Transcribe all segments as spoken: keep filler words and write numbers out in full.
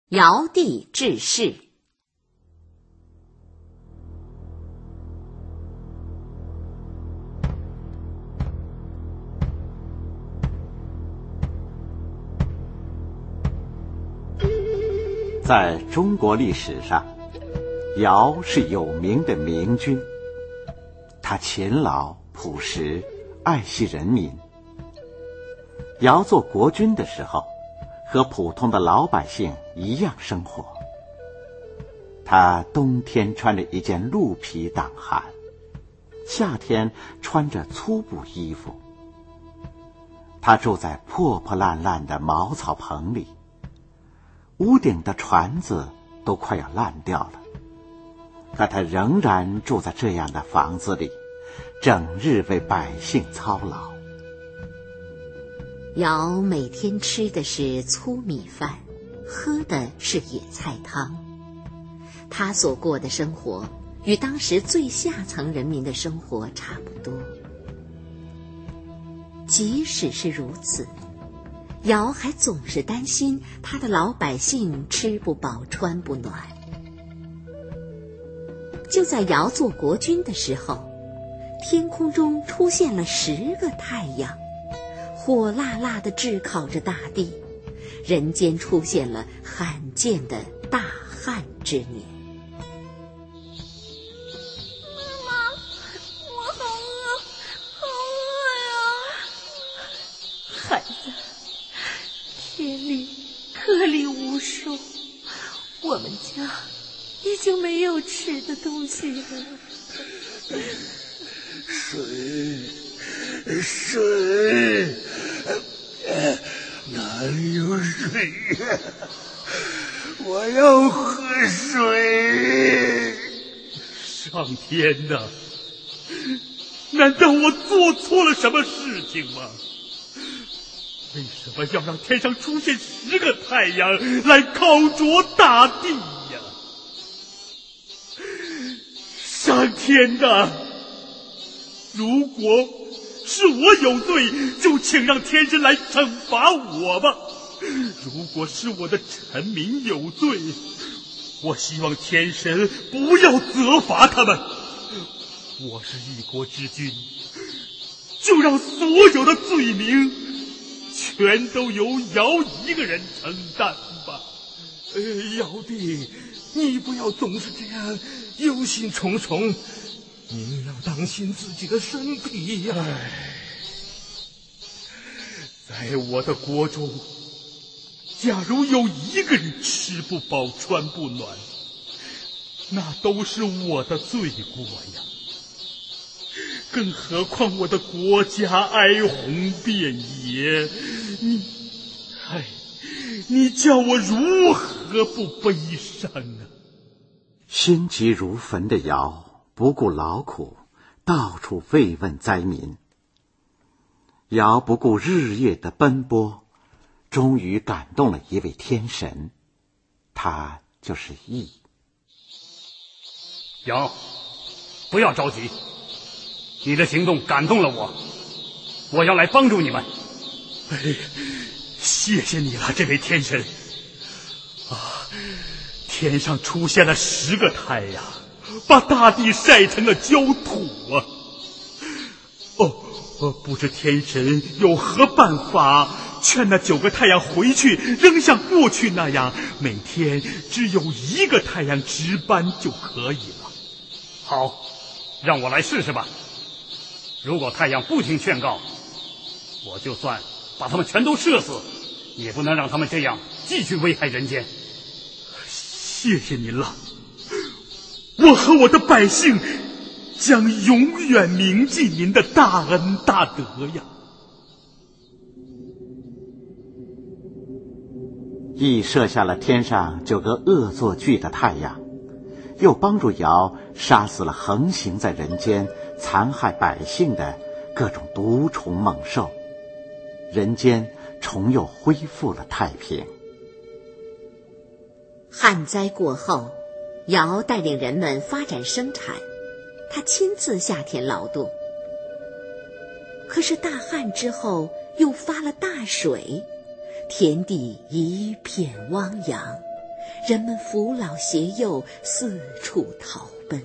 尧帝治世。 在中国历史上，尧是有名的明君。他勤劳朴实，爱惜人民。尧做国君的时候，和普通的老百姓一样生活。他冬天穿着一件鹿皮挡寒，夏天穿着粗布衣服。他住在破破烂烂的茅草棚里，屋顶的船子都快要烂掉了，可他仍然住在这样的房子里，整日为百姓操劳。 尧每天吃的是粗米饭，喝的是野菜汤。他所过的生活与当时最下层人民的生活差不多。即使是如此，尧还总是担心他的老百姓吃不饱穿不暖。就在尧做国君的时候，天空中出现了十个太阳，火辣辣地炙烤着大地，人间出现了罕见的大旱之年。 妈妈，我好饿，好饿呀！ 孩子，田里颗粒无数，我们家已经没有吃的东西了。 水，水，哪里有水呀？我要喝水。 上天哪！难道我做错了什么事情吗？为什么要让天上出现十个太阳来烤灼大地呀？上天哪！如果是我有罪，就请让天神来惩罚我吧。如果是我的臣民有罪，我希望天神不要责罚他们。我是一国之君，就让所有的罪名全都由尧一个人承担吧。 呃，尧帝，你不要总是这样忧心忡忡，您要当心自己的身体呀。 在我的国中，假如有一个人吃不饱穿不暖，那都是我的罪过呀。更何况我的国家哀鸿遍野，你，哎，你叫我如何不悲伤啊？ 心急如焚的尧不顾劳苦，到处慰问灾民。尧不顾日夜的奔波，终于感动了一位天神，他就是羿。 尧，不要着急，你的行动感动了我，我要来帮助你们。 哎，谢谢你了，这位天神。啊，天上出现了十个太阳，把大地晒成了焦土啊！哦，不知天神有何办法劝那九个太阳回去，仍像过去那样，每天只有一个太阳值班就可以了。 好，让我来试试吧。如果太阳不听劝告，我就算把他们全都射死，也不能让他们这样继续危害人间。 谢谢您了，我和我的百姓将永远铭记您的大恩大德呀。 羿射下了天上九个恶作剧的太阳，又帮助尧杀死了横行在人间残害百姓的各种毒虫猛兽，人间重又恢复了太平。 旱灾过后，尧带领人们发展生产，他亲自下田劳动。可是大旱之后又发了大水，田地一片汪洋， 人们扶老携幼，四处逃奔。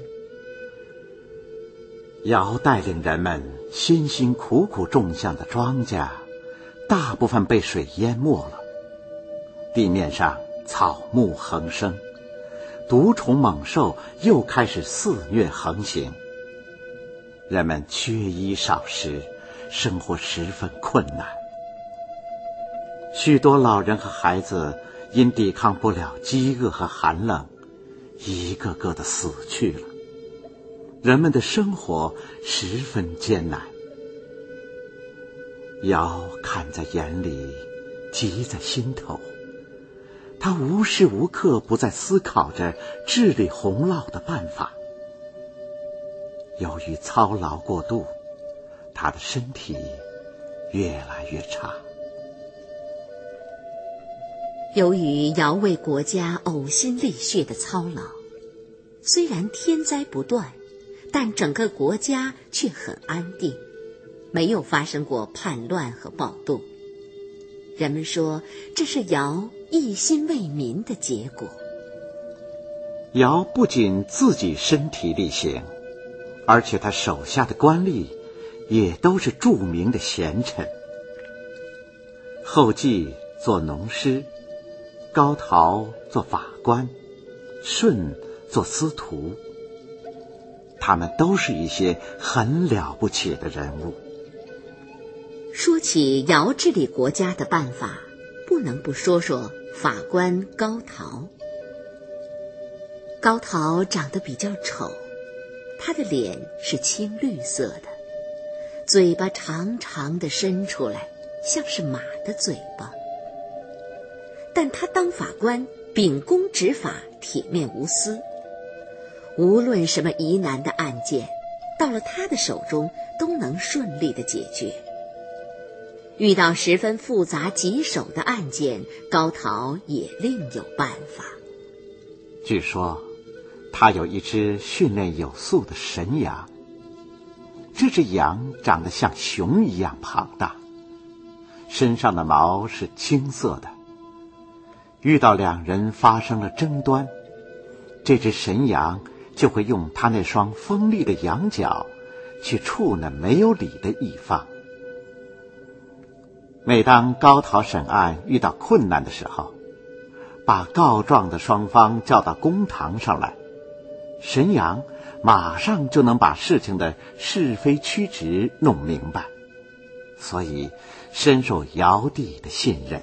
尧带领人们辛辛苦苦种下的庄稼，大部分被水淹没了，地面上草木横生，毒虫猛兽又开始肆虐横行。人们缺衣少食，生活十分困难。许多老人和孩子因抵抗不了饥饿和寒冷，一个个的死去了。人们的生活十分艰难。尧看在眼里，急在心头，他无时无刻不在思考着治理洪涝的办法。由于操劳过度，他的身体越来越差。 由于尧为国家呕心沥血的操劳，虽然天灾不断，但整个国家却很安定，没有发生过叛乱和暴动。人们说这是尧一心为民的结果。 尧不仅自己身体力行，而且他手下的官吏也都是著名的贤臣。后稷做农师，高陶做法官，舜做司徒，他们都是一些很了不起的人物。 说起尧治理国家的办法，不能不说说法官高陶。高陶长得比较丑，他的脸是青绿色的，嘴巴长长的伸出来，像是马的嘴巴。但他当法官，秉公执法，铁面无私，无论什么疑难的案件，到了他的手中都能顺利的解决。遇到十分复杂棘手的案件，高陶也另有办法。 据说他有一只训练有素的神羊，这只羊长得像熊一样庞大，身上的毛是青色的。遇到两人发生了争端，这只神羊就会用它那双锋利的羊角去触那没有理的一方。每当高陶审案遇到困难的时候，把告状的双方叫到公堂上来，神羊马上就能把事情的是非曲直弄明白，所以深受尧帝的信任。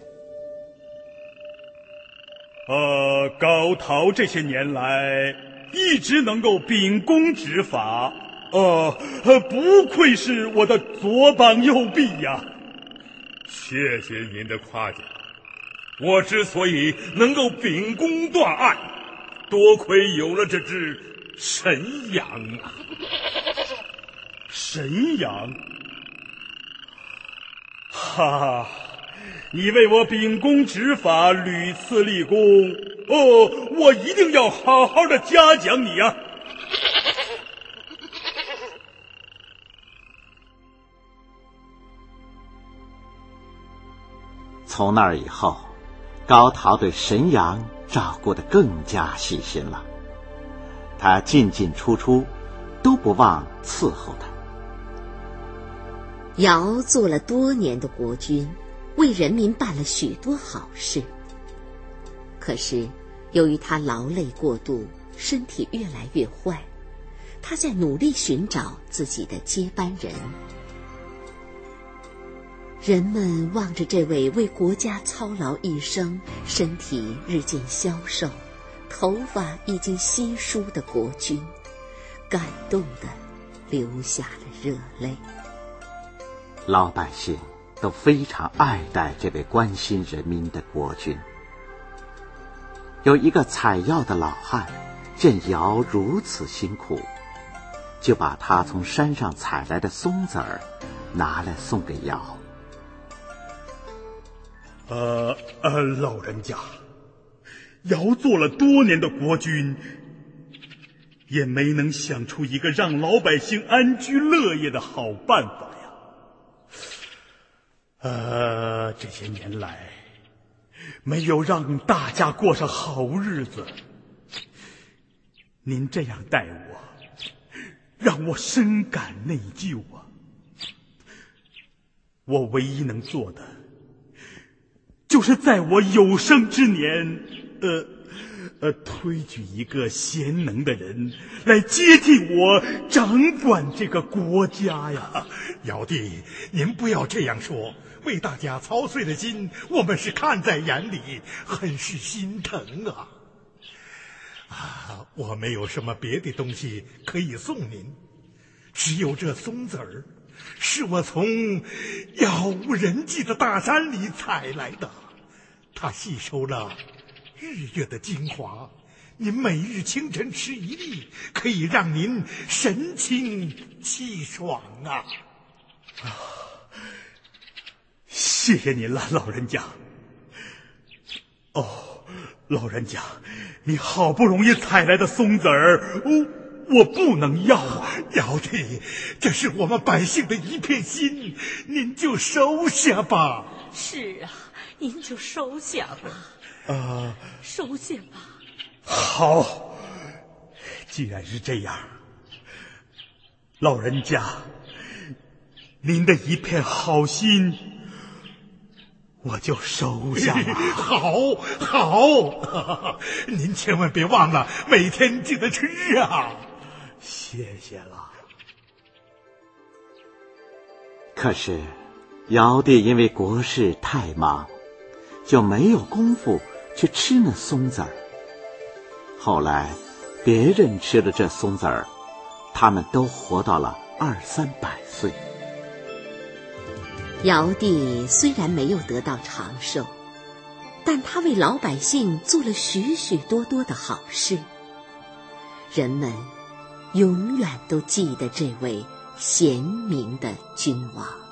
呃，高陶这些年来一直能够秉公执法，呃，不愧是我的左膀右臂呀！谢谢您的夸奖。我之所以能够秉公断案，多亏有了这只神羊啊！神羊，哈哈，你为我秉公执法，屡次立功，哦，我一定要好好的嘉奖你啊！ 从那儿以后，高陶对神羊照顾得更加细心了。他进进出出都不忘伺候他。 尧做了多年的国君，为人民办了许多好事。可是由于他劳累过度，身体越来越坏，他在努力寻找自己的接班人。人们望着这位为国家操劳一生，身体日渐消瘦，头发已经稀疏的国君，感动地流下了热泪。 老百姓都非常爱戴这位关心人民的国君。有一个采药的老汉见尧如此辛苦，就把他从山上采来的松子儿拿来送给尧。 呃呃，老人家，尧做了多年的国君，也没能想出一个让老百姓安居乐业的好办法呀。呃，这些年来， 没有让大家过上好日子。您这样待我，让我深感内疚啊！我唯一能做的，就是在我有生之年，呃呃，推举一个贤能的人来接替我掌管这个国家呀。 尧帝，您不要这样说，为大家操碎的心，我们是看在眼里，很是心疼啊。啊，我没有什么别的东西可以送您，只有这松子儿，是我从杳无人迹的大山里采来的，它吸收了日月的精华，您每日清晨吃一粒，可以让您神清气爽啊！ 啊，谢谢您了，老人家。哦，老人家，你好不容易采来的松子儿，我我不能要啊！ 尧帝，这是我们百姓的一片心，您就收下吧。 是啊，您就收下吧。 啊、呃， 收下吧。 好，既然是这样，老人家，您的一片好心，我就收下了。 好，好，您千万别忘了，每天记得吃啊。 谢谢了。 可是，尧帝因为国事太忙，就没有功夫去吃那松子儿。后来，别人吃了这松子儿，他们都活到了二三百岁。 尧帝虽然没有得到长寿，但他为老百姓做了许许多多的好事，人们永远都记得这位贤明的君王。